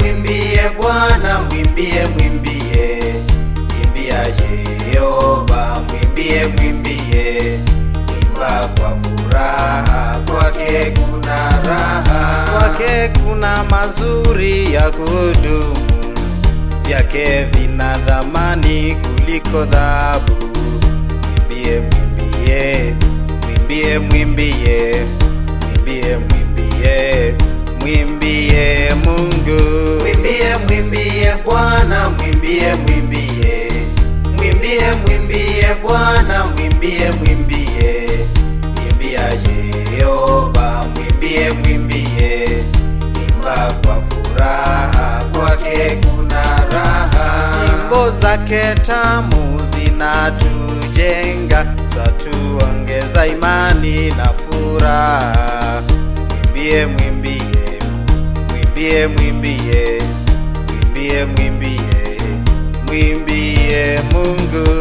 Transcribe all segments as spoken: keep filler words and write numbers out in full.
mwimbie Bwana, mwimbie mwimbie, imbia Jehova, mwimbie mwimbie, imba kwa furaha, kwake kuna raha, kwake kuna mazuri ya kudumu, vyake vina thamani kuliko dhahabu. Mwimbie mwimbie, mwimbie mwimbie, mwimbie mwimbie, mwimbie Mungu. Mwimbie mwimbie Bwana, mwimbie mwimbie, mwimbie mwimbie Bwana, mwimbie mwimbie, imbia Jehova, mwimbie mwimbie, imba kwa furaha, kwake kuna raha. Nyimbo zake tamu zinatujenga, zatuongeza imani na furaha. Mwimbie mwimbie, mwimbie mwimbie, mwimbie mwimbie, mwimbie Mungu.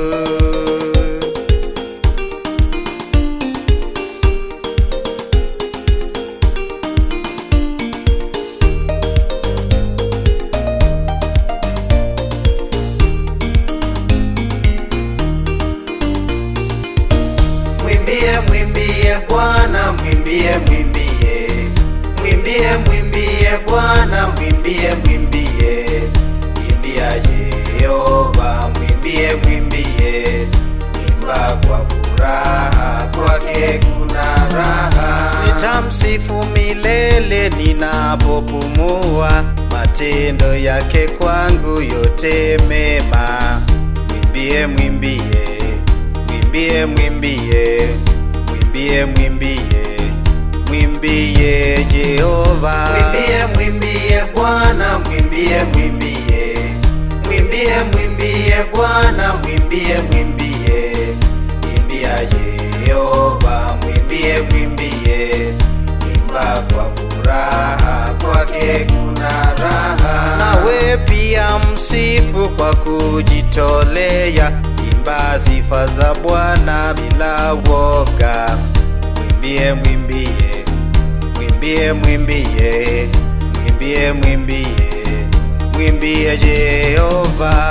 Mwimbie mwimbie Bwana, mwimbie mwimbie, mwimbie mwimbie Bwana, mwimbie mwimbie, imbia Jehova, mwimbie mwimbie, imba kwa furaha, kwake kuna raha. Nitamsifu milele ninapopumua, matendo yake kwangu yote mema. Mwimbie mwimbie, mwimbie mwimbie, mwimbie mwimbie, mwimbie Jehova. Mwimbie mwimbie Bwana, mwimbie mwimbie, mwimbie mwimbie Bwana, mwimbie mwimbie, imbia Jehova, mwimbie mwimbie, imba kwa furaha, kwake kuna raha. Nawe pia msifu kwa kujitolea, imba sifa za Bwana bila woga. Mwimbie mwimbie, mwimbie mwimbie, mwimbie mwimbie, mwimbie Jehova.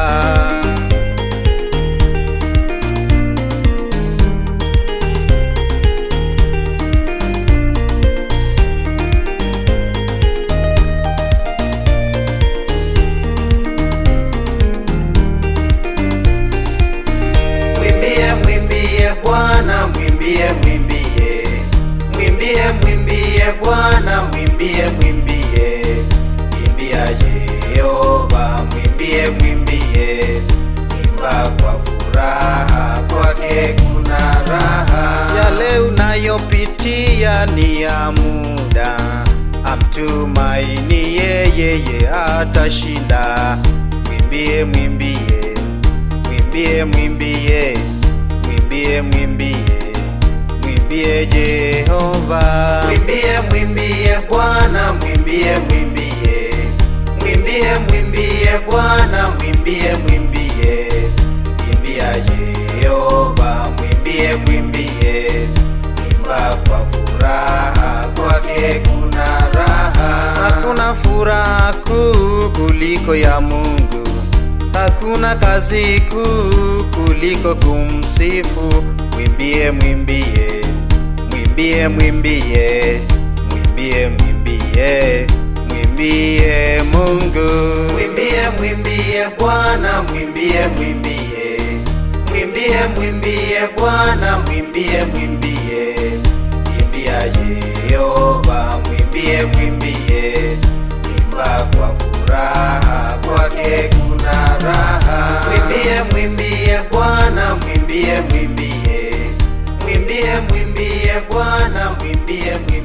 Bwana, mwimbie mwimbie, mwimbie mwimbie Bwana, mwimbie mwimbie, imbia Jehova, mwimbie mwimbie, imba kwa furaha, kwake kuna raha. Yale unayopitia ni ya muda, amtumaini yeye atashinda. Mwimbie mwimbie, mwimbie mwimbie, mwimbie mwimbie, mwimbie Jehova. Mwimbie mwimbie Bwana, mwimbie mwimbie, mwimbie mwimbie Bwana, mwimbie mwimbie, imbia Jehova, mwimbie mwimbie, imba kwa furaha, kwake kuna raha. Hakuna furaha kuu kuliko ya Mungu, hakuna kazi kuu kuliko kumsifu. Mwimbie mwimbie, mwimbie mwimbie, mwimbie mwimbie, mwimbie Mungu. Mwimbie mwimbie Bwana, mwimbie mwimbie, mwimbie mwimbie Bwana, mwimbie mwimbie, imbia Jehova, mwimbie mwimbie, imba kwa furaha, kwake kuna raha. Mwimbie mwimbie Bwana, mwimbie mwimbie, mwimbie mwimbie Bwana, mwimbie mwimbie.